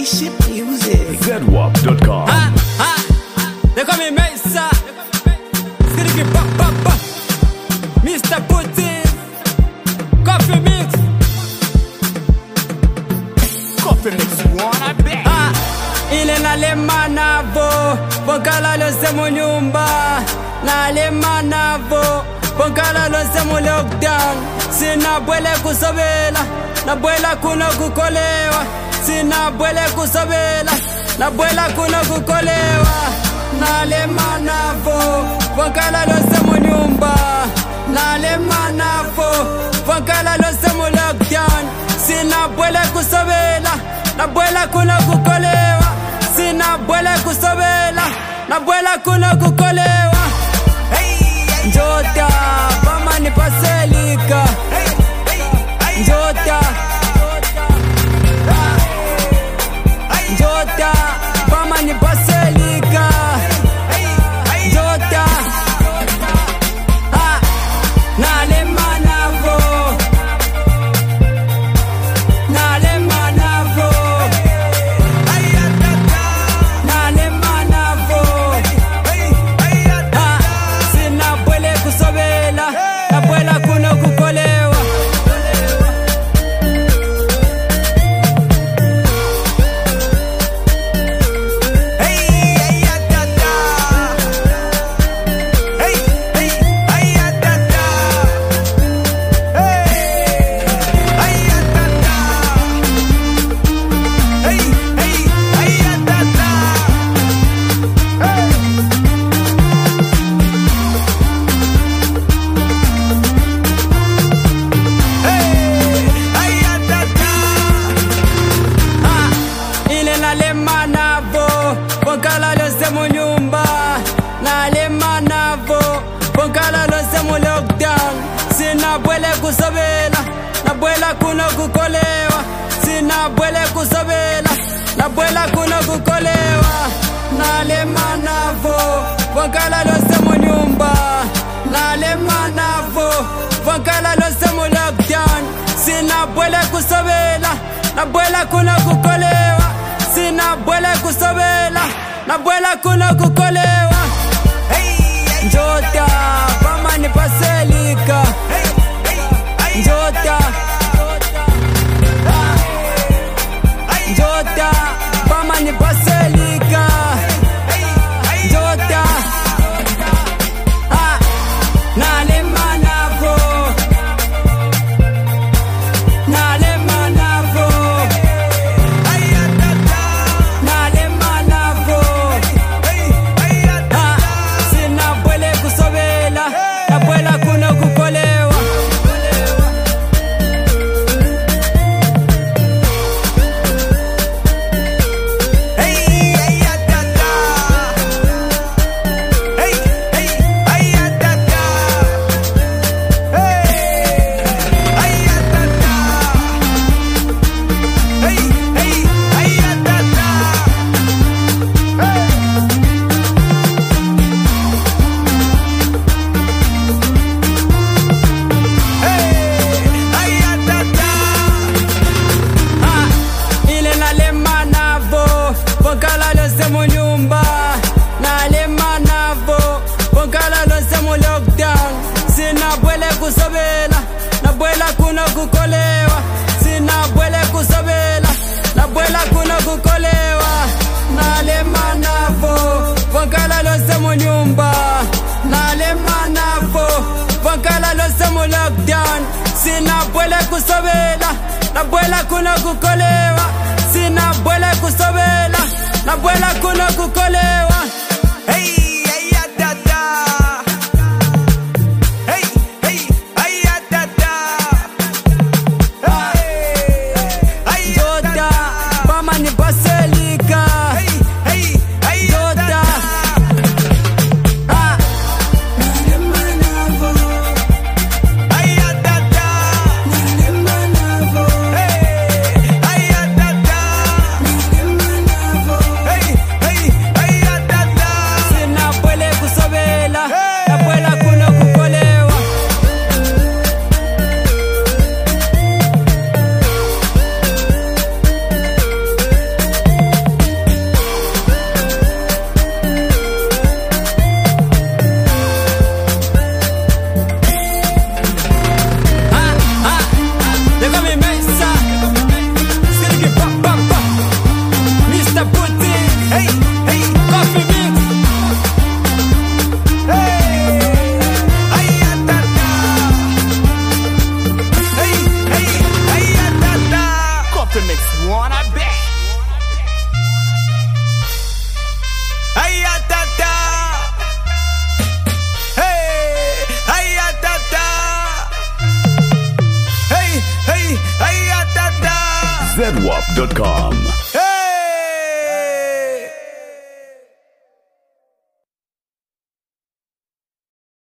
Spaceship Music. Zedwap.com. They call me Mesa. Skitty pop pop pop. Mr. Putin. Coffee mix. Coffee mix one, I bet. Ile nalemana vo. Bonkala lo semu nyumba. Nalemana vo. Bonkala lo semu lockdown. Sina bwele kusobela. Na bwela kuna kukolewa. Sina bwele kusobela. Na bwela kuna kukolewa. Nalemana vo. Bonkala lo semu nyumba. Nalemana vo. Bonkala lo semu lockdown. Sina bwele kusobela. Na bwela kuna kukolewa. Sina bwele kusobela. Na bwela kuna kukolewa. Njota, pama ni paselika. Njota, Njota, pama ni paselika. Njota, nalemana vo. Nalemana vo. Nalemana vo. Sina bwele kusobela. Na bwela kuna kukolewa. Nalemana vo, bonkala lo semu nyumba. Nalemana vo, bonkala lo semu lockdown. Sina bwele kusobela, na bwela kuna kukolewa. Sina bwele kusobela, na bwela kuna kukolewa. Nalemana vo, bonkala lo semu nyumba. Nalemana vo, bonkala lo semu lockdown. Sina bwele kusobela, na bwela kuna kukolewa. Sina bwele kusobela, na bwela kuna kukolewa. Njota, pama ni paselika. Njota, Njota, pama ni paselika. Njota, nalemana vo. Nalemana vo. Nalemana vo. Sina bwele kusobela, na bwela kuna kukolewa. Ile nalemana vo, bonkala lo semu nyumba. Nalemana vo, bonkala lo semu lockdown. Sina bwele kusobela, na bwela kuna kukolewa. Sina bwele kusobela, na bwela kuna kukolewa. Nalemana vo, bonkala lo semu nyumba. Nalemana vo, bonkala lo semu lockdown. Sina bwele kusobela, na bwela kuna kukolewa. Sina bwele kusobela, na bwela kuna kukolewa. Njota, pama ni paselika. Njota, nalemana vo. Nalemana vo. Nalemana vo. Sina ZWAP.com.